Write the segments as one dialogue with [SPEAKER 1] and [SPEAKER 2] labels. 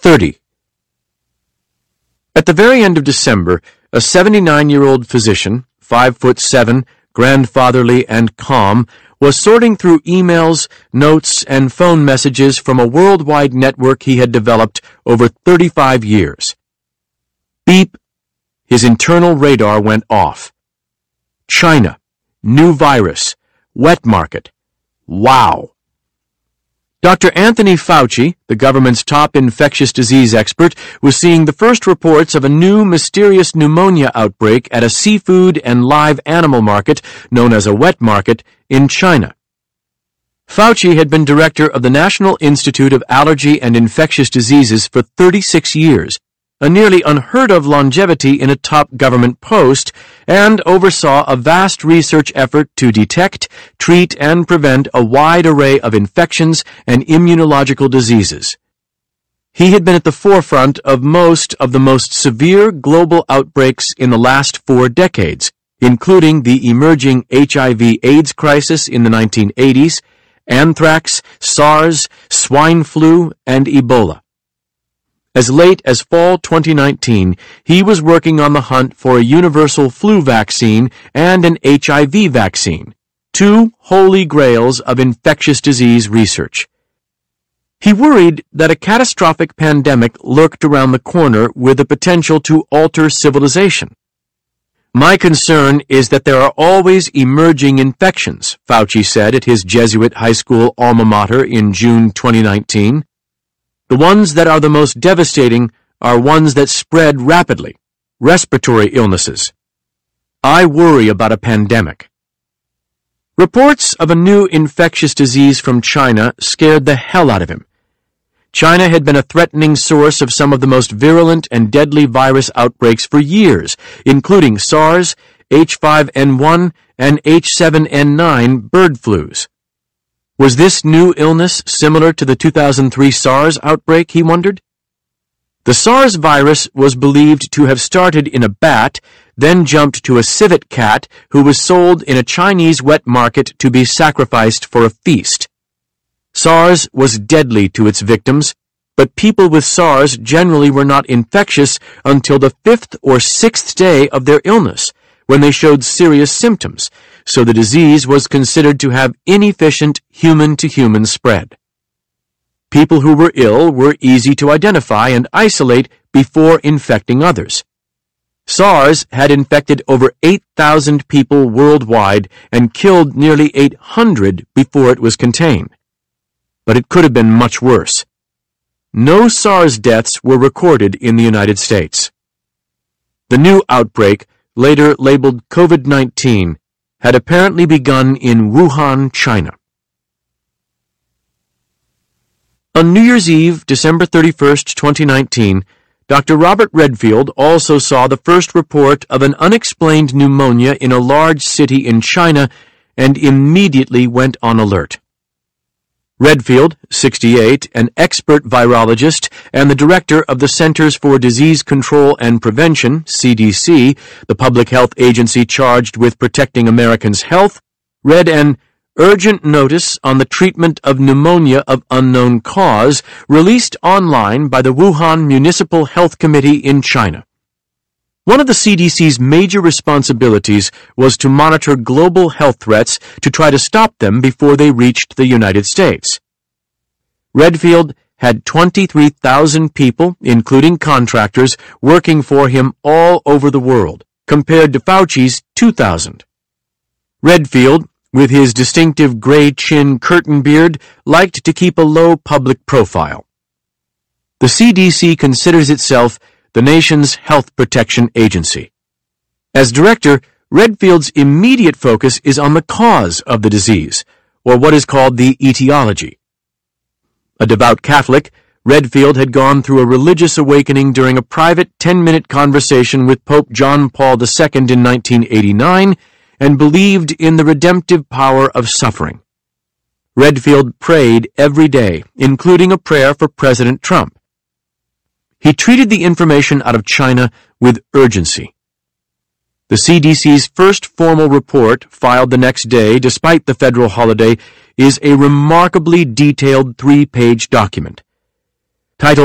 [SPEAKER 1] 30. At the very end of December, a 79-year-old physician, 5'7", grandfatherly and calm, was sorting through emails, notes, and phone messages from a worldwide network he had developed over 35 years. Beep. His internal radar went off. China. New virus. Wet market. Wow. Dr. Anthony Fauci, the government's top infectious disease expert, was seeing the first reports of a new mysterious pneumonia outbreak at a seafood and live animal market known as a wet market in China. Fauci had been director of the National Institute of Allergy and Infectious Diseases for 36 years, a nearly unheard-of longevity in a top government post, and oversaw a vast research effort to detect, treat, and prevent a wide array of infections and immunological diseases. He had been at the forefront of most of the most severe global outbreaks in the last 4 decades, including the emerging HIV/AIDS crisis in the 1980s, anthrax, SARS, swine flu, and Ebola. As late as fall 2019, he was working on the hunt for a universal flu vaccine and an HIV vaccine, 2 holy grails of infectious disease research. He worried that a catastrophic pandemic lurked around the corner with the potential to alter civilization. My concern is that there are always emerging infections, Fauci said at his Jesuit high school alma mater in June 2019. The ones that are the most devastating are ones that spread rapidly, respiratory illnesses. I worry about a pandemic. Reports of a new infectious disease from China scared the hell out of him. China had been a threatening source of some of the most virulent and deadly virus outbreaks for years, including SARS, H5N1, and H7N9 bird flus. Was this new illness similar to the 2003 SARS outbreak, he wondered? The SARS virus was believed to have started in a bat, then jumped to a civet cat who was sold in a Chinese wet market to be sacrificed for a feast. SARS was deadly to its victims, but people with SARS generally were not infectious until the 5th or 6th day of their illness, when they showed serious symptoms, so the disease was considered to have inefficient human-to-human spread. People who were ill were easy to identify and isolate before infecting others. SARS had infected over 8,000 people worldwide and killed nearly 800 before it was contained. But it could have been much worse. No SARS deaths were recorded in the United States. The new outbreak, later labeled COVID-19, had apparently begun in Wuhan, China. On New Year's Eve, December 31, 2019, Dr. Robert Redfield also saw the first report of an unexplained pneumonia in a large city in China and immediately went on alert. Redfield, 68, an expert virologist and the director of the Centers for Disease Control and Prevention, CDC, the public health agency charged with protecting Americans' health, read an urgent notice on the treatment of pneumonia of unknown cause released online by the Wuhan Municipal Health Committee in China. One of the CDC's major responsibilities was to monitor global health threats to try to stop them before they reached the United States. Redfield had 23,000 people, including contractors, working for him all over the world, compared to Fauci's 2,000. Redfield, with his distinctive gray chin curtain beard, liked to keep a low public profile. The CDC considers itself the nation's health protection agency. As director, Redfield's immediate focus is on the cause of the disease, or what is called the etiology. A devout Catholic, Redfield had gone through a religious awakening during a private 10-minute conversation with Pope John Paul II in 1989 and believed in the redemptive power of suffering. Redfield prayed every day, including a prayer for President Trump. He treated the information out of China with urgency. The CDC's first formal report, filed the next day despite the federal holiday, is a remarkably detailed 3-page document. Titled,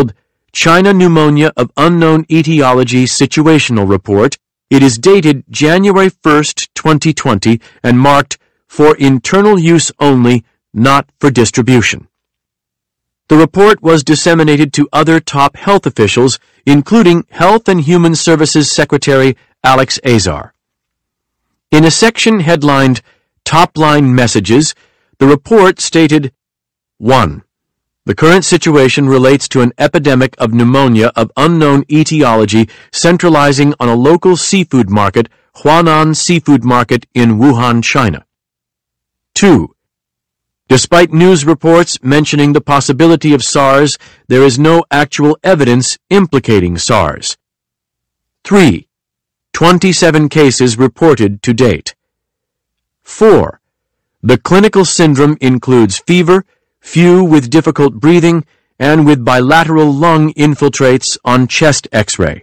[SPEAKER 1] China Pneumonia of Unknown Etiology Situational Report. It is dated January 1st, 2020, and marked for internal use only, not for distribution. The report was disseminated to other top health officials, including Health and Human Services Secretary Alex Azar. In a section headlined Top-Line Messages, the report stated, 1. The current situation relates to an epidemic of pneumonia of unknown etiology centralizing on a local seafood market, Huanan Seafood Market in Wuhan, China. 2. Despite news reports mentioning the possibility of SARS, there is no actual evidence implicating SARS. 3. 27 cases reported to date. 4. The clinical syndrome includes fever, few with difficult breathing, and with bilateral lung infiltrates on chest X-ray.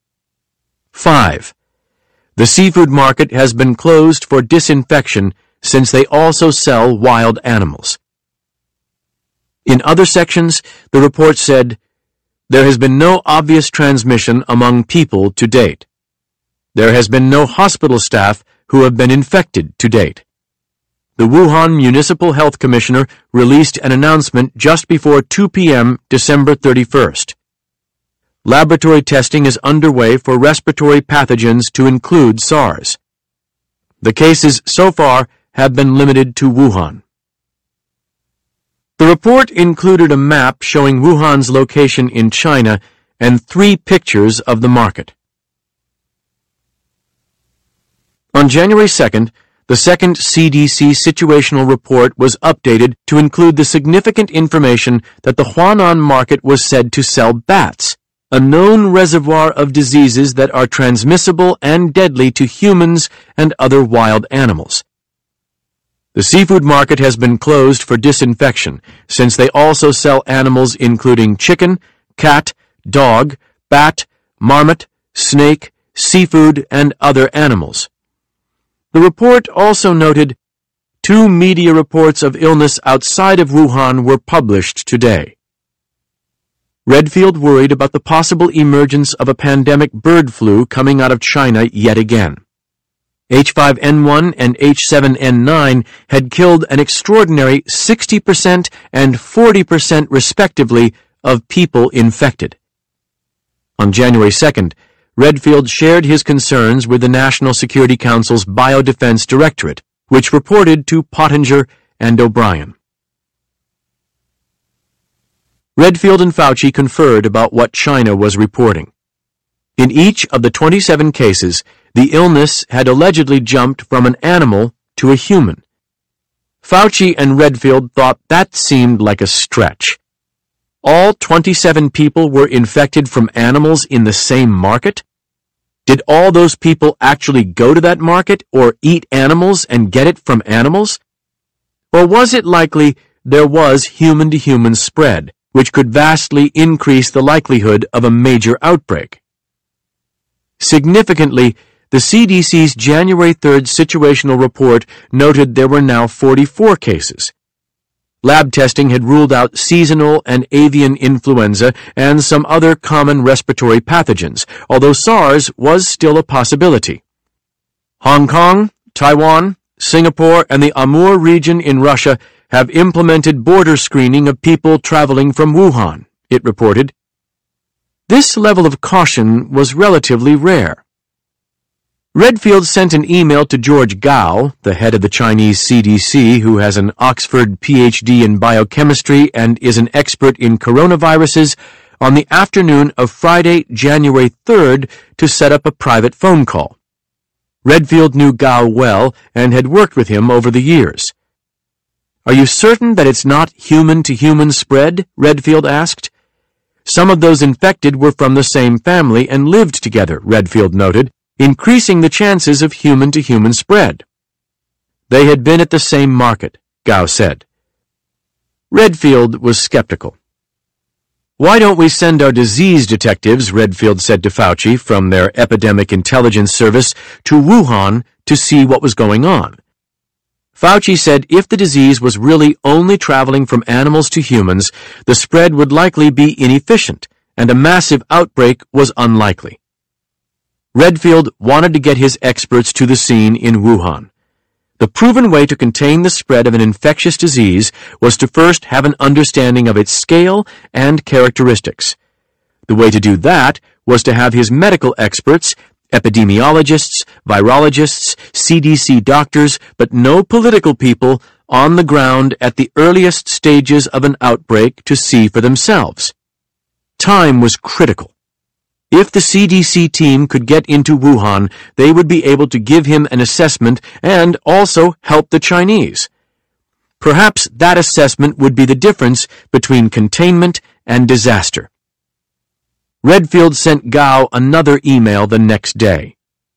[SPEAKER 1] 5. The seafood market has been closed for disinfection since they also sell wild animals. In other sections, the report said, there has been no obvious transmission among people to date. There has been no hospital staff who have been infected to date. The Wuhan Municipal Health Commissioner released an announcement just before 2 p.m. December 31st. Laboratory testing is underway for respiratory pathogens to include SARS. The cases so far have been limited to Wuhan. The report included a map showing Wuhan's location in China and 3 pictures of the market. On January 2nd, the second CDC situational report was updated to include the significant information that the Huanan market was said to sell bats, a known reservoir of diseases that are transmissible and deadly to humans and other wild animals. The seafood market has been closed for disinfection since they also sell animals including chicken, cat, dog, bat, marmot, snake, seafood, and other animals. The report also noted 2 media reports of illness outside of Wuhan were published today. Redfield worried about the possible emergence of a pandemic bird flu coming out of China yet again. H5N1 and H7N9 had killed an extraordinary 60% and 40% respectively of people infected. On January 2nd, Redfield shared his concerns with the National Security Council's Biodefense Directorate, which reported to Pottinger and O'Brien. Redfield and Fauci conferred about what China was reporting. In each of the 27 cases, the illness had allegedly jumped from an animal to a human. Fauci and Redfield thought that seemed like a stretch. All 27 people were infected from animals in the same market? Did all those people actually go to that market or eat animals and get it from animals? Or was it likely there was human-to-human spread, which could vastly increase the likelihood of a major outbreak? Significantly, the CDC's January 3rd situational report noted there were now 44 cases. Lab testing had ruled out seasonal and avian influenza and some other common respiratory pathogens, although SARS was still a possibility. Hong Kong, Taiwan, Singapore, and the Amur region in Russia have implemented border screening of people traveling from Wuhan, it reported. This level of caution was relatively rare. Redfield sent an email to George Gao, the head of the Chinese CDC, who has an Oxford PhD in biochemistry and is an expert in coronaviruses, on the afternoon of Friday, January 3rd, to set up a private phone call. Redfield knew Gao well and had worked with him over the years. "Are you certain that it's not human-to-human spread?" Redfield asked. "Some of those infected were from the same family and lived together," Redfield noted, increasing the chances of human-to-human spread. "They had been at the same market," Gao said. Redfield was skeptical. "Why don't we send our disease detectives," Redfield said to Fauci, from their epidemic intelligence service, to Wuhan to see what was going on? Fauci said if the disease was really only traveling from animals to humans, the spread would likely be inefficient, and a massive outbreak was unlikely. Redfield wanted to get his experts to the scene in Wuhan. The proven way to contain the spread of an infectious disease was to first have an understanding of its scale and characteristics. The way to do that was to have his medical experts, epidemiologists, virologists, CDC doctors, but no political people, on the ground at the earliest stages of an outbreak to see for themselves. Time was critical. If the CDC team could get into Wuhan, they would be able to give him an assessment and also help the Chinese. Perhaps that assessment would be the difference between containment and disaster. Redfield sent Gao another email the next day.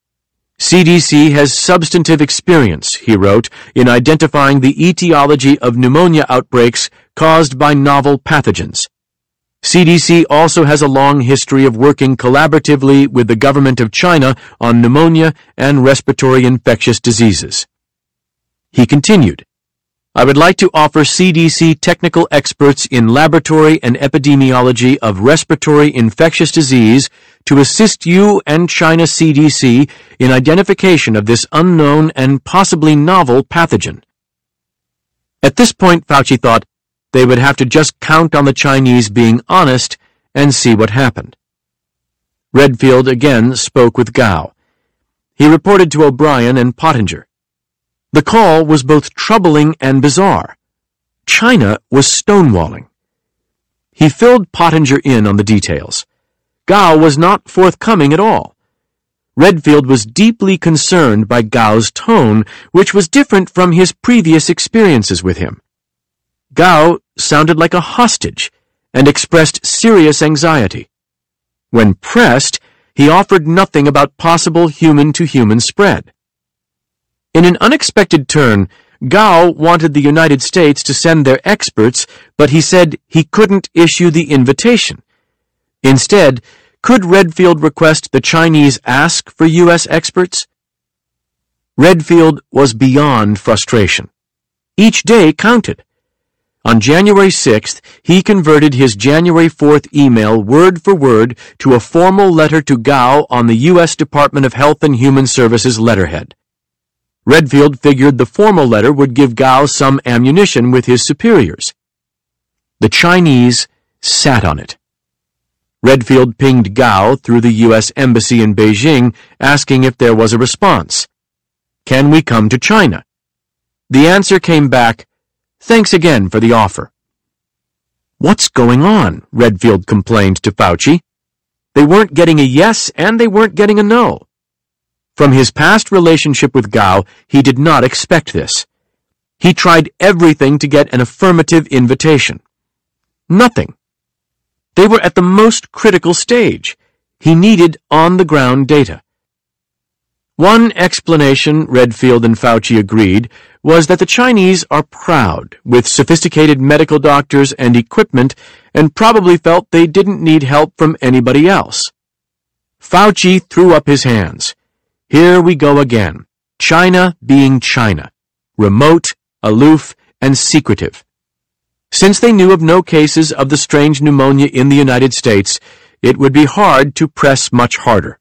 [SPEAKER 1] CDC has substantive experience, he wrote, in identifying the etiology of pneumonia outbreaks caused by novel pathogens. CDC also has a long history of working collaboratively with the government of China on pneumonia and respiratory infectious diseases. He continued, I would like to offer CDC technical experts in laboratory and epidemiology of respiratory infectious disease to assist you and China CDC in identification of this unknown and possibly novel pathogen. At this point, Fauci thought, they would have to just count on the Chinese being honest and see what happened. Redfield again spoke with Gao. He reported to O'Brien and Pottinger. The call was both troubling and bizarre. China was stonewalling. He filled Pottinger in on the details. Gao was not forthcoming at all. Redfield was deeply concerned by Gao's tone, which was different from his previous experiences with him. Gao sounded like a hostage and expressed serious anxiety. When pressed, he offered nothing about possible human-to-human spread. In an unexpected turn, Gao wanted the United States to send their experts, but he said he couldn't issue the invitation. Instead, could Redfield request the Chinese ask for U.S. experts? Redfield was beyond frustration. Each day counted. On January 6th, he converted his January 4th email word for word to a formal letter to Gao on the U.S. Department of Health and Human Services letterhead. Redfield figured the formal letter would give Gao some ammunition with his superiors. The Chinese sat on it. Redfield pinged Gao through the U.S. Embassy in Beijing, asking if there was a response. Can we come to China? The answer came back, thanks again for the offer. What's going on? Redfield complained to Fauci. They weren't getting a yes and they weren't getting a no. From his past relationship with Gao, he did not expect this. He tried everything to get an affirmative invitation. Nothing. They were at the most critical stage. He needed on-the-ground data. One explanation, Redfield and Fauci agreed, was that the Chinese are proud, with sophisticated medical doctors and equipment, and probably felt they didn't need help from anybody else. Fauci threw up his hands. Here we go again. China being China. Remote, aloof, and secretive. Since they knew of no cases of the strange pneumonia in the United States, it would be hard to press much harder.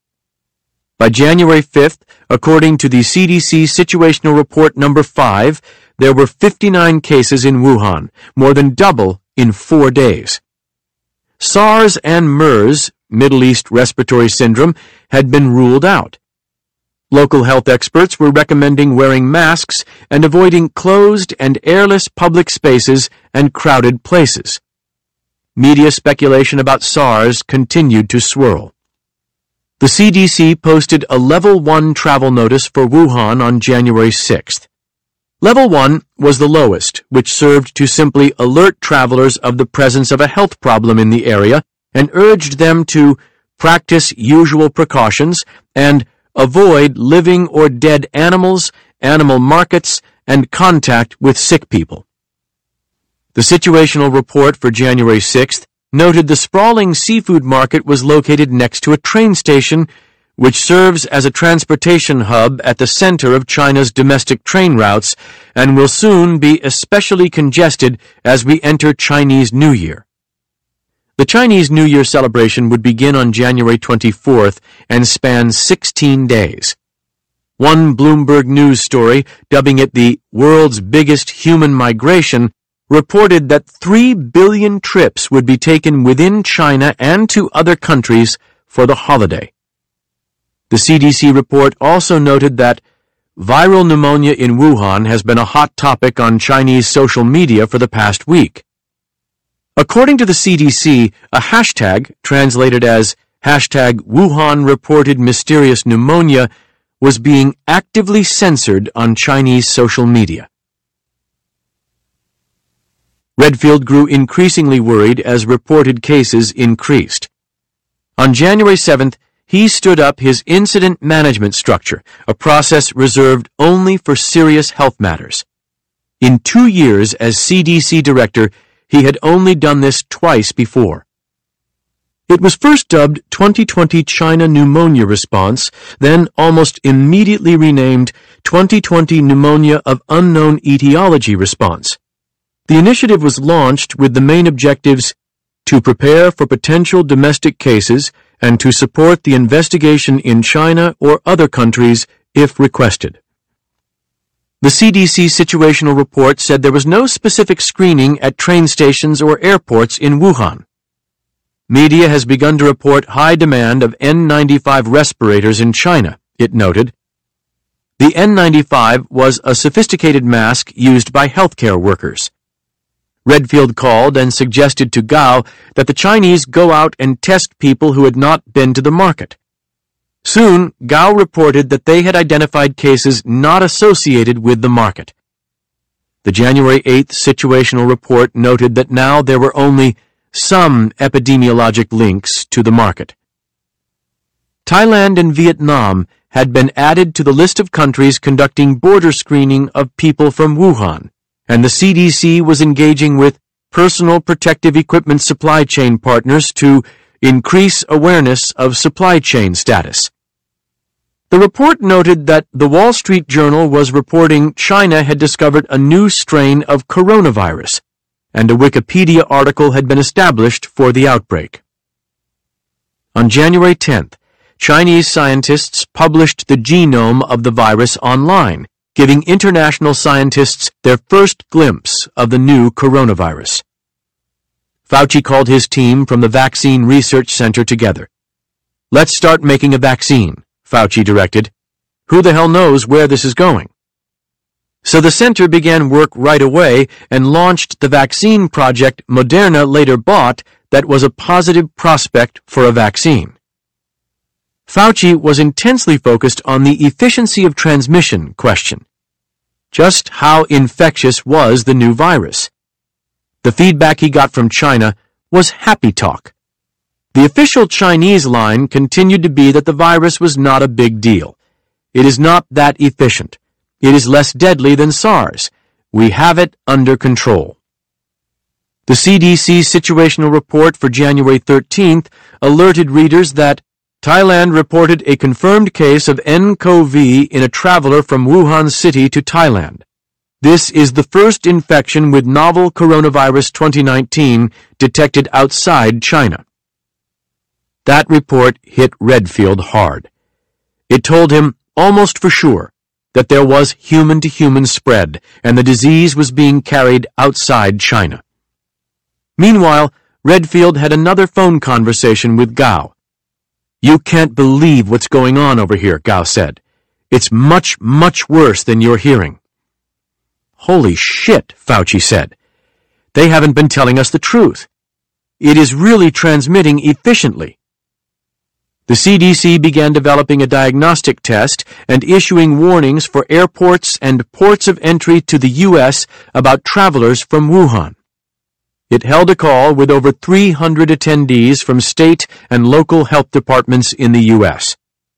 [SPEAKER 1] By January 5th, according to the CDC Situational Report Number 5, there were 59 cases in Wuhan, more than double in 4 days. SARS and MERS, Middle East Respiratory Syndrome, had been ruled out. Local health experts were recommending wearing masks and avoiding closed and airless public spaces and crowded places. Media speculation about SARS continued to swirl. The CDC posted a Level 1 travel notice for Wuhan on January 6th. Level 1 was the lowest, which served to simply alert travelers of the presence of a health problem in the area and urged them to practice usual precautions and avoid living or dead animals, animal markets, and contact with sick people. The situational report for January 6th noted the sprawling seafood market was located next to a train station, which serves as a transportation hub at the center of China's domestic train routes and will soon be especially congested as we enter Chinese New Year. The Chinese New Year celebration would begin on January 24th and span 16 days. One Bloomberg News story, dubbing it the world's biggest human migration, reported that 3 billion trips would be taken within China and to other countries for the holiday. The CDC report also noted that viral pneumonia in Wuhan has been a hot topic on Chinese social media for the past week. According to the CDC, a hashtag, translated as #Wuhan reported mysterious pneumonia, was being actively censored on Chinese social media. Redfield grew increasingly worried as reported cases increased. On January 7th, he stood up his incident management structure, a process reserved only for serious health matters. In 2 years as CDC director, he had only done this twice before. It was first dubbed 2020 China Pneumonia Response, then almost immediately renamed 2020 Pneumonia of Unknown Etiology Response. The initiative was launched with the main objectives to prepare for potential domestic cases and to support the investigation in China or other countries if requested. The CDC situational report said there was no specific screening at train stations or airports in Wuhan. Media has begun to report high demand of N95 respirators in China, it noted. The N95 was a sophisticated mask used by healthcare workers. Redfield called and suggested to Gao that the Chinese go out and test people who had not been to the market. Soon, Gao reported that they had identified cases not associated with the market. The January 8th situational report noted that now there were only some epidemiologic links to the market. Thailand and Vietnam had been added to the list of countries conducting border screening of people from Wuhan, and the CDC was engaging with personal protective equipment supply chain partners to increase awareness of supply chain status. The report noted that the Wall Street Journal was reporting China had discovered a new strain of coronavirus, and a Wikipedia article had been established for the outbreak. On January 10th, Chinese scientists published the genome of the virus online, giving international scientists their first glimpse of the new coronavirus. Fauci called his team from the Vaccine Research Center together. "Let's start making a vaccine," Fauci directed. "Who the hell knows where this is going?" So the center began work right away and launched the vaccine project Moderna later bought that was a positive prospect for a vaccine. Fauci was intensely focused on the efficiency of transmission question. Just how infectious was the new virus? The feedback he got from China was happy talk. The official Chinese line continued to be that the virus was not a big deal. It is not that efficient. It is less deadly than SARS. We have it under control. The CDC situational report for January 13th alerted readers that Thailand reported a confirmed case of nCoV in a traveler from Wuhan City to Thailand. This is the first infection with novel coronavirus 2019 detected outside China. That report hit Redfield hard. It told him, almost for sure, that there was human-to-human spread and the disease was being carried outside China. Meanwhile, Redfield had another phone conversation with Gao. "You can't believe what's going on over here," Gao said. "It's much, much worse than you're hearing." "Holy shit," Fauci said. "They haven't been telling us the truth. It is really transmitting efficiently." The CDC began developing a diagnostic test and issuing warnings for airports and ports of entry to the U.S. about travelers from Wuhan. It held a call with over 300 attendees from state and local health departments in the U.S.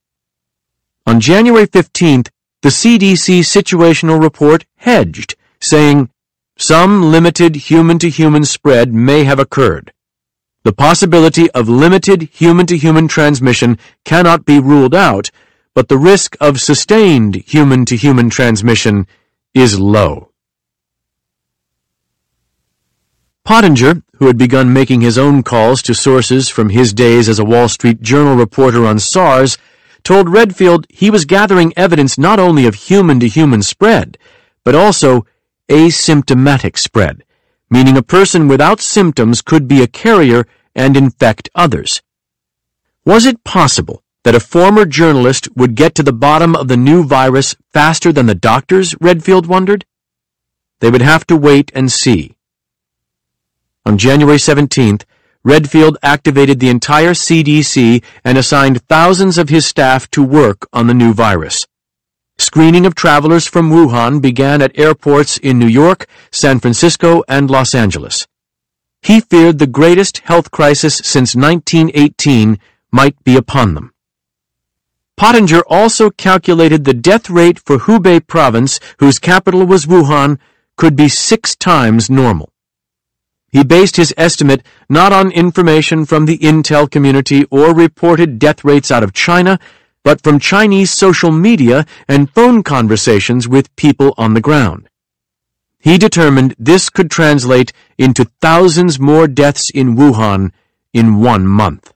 [SPEAKER 1] On January 15th, the CDC situational report hedged, saying, "Some limited human-to-human spread may have occurred. The possibility of limited human-to-human transmission cannot be ruled out, but the risk of sustained human-to-human transmission is low." Pottinger, who had begun making his own calls to sources from his days as a Wall Street Journal reporter on SARS, told Redfield he was gathering evidence not only of human-to-human spread, but also asymptomatic spread, meaning a person without symptoms could be a carrier and infect others. Was it possible that a former journalist would get to the bottom of the new virus faster than the doctors, Redfield wondered? They would have to wait and see. On January 17th, Redfield activated the entire CDC and assigned thousands of his staff to work on the new virus. Screening of travelers from Wuhan began at airports in New York, San Francisco, and Los Angeles. He feared the greatest health crisis since 1918 might be upon them. Pottinger also calculated the death rate for Hubei province, whose capital was Wuhan, could be 6 times normal. He based his estimate not on information from the intel community or reported death rates out of China, but from Chinese social media and phone conversations with people on the ground. He determined this could translate into thousands more deaths in Wuhan in 1 month.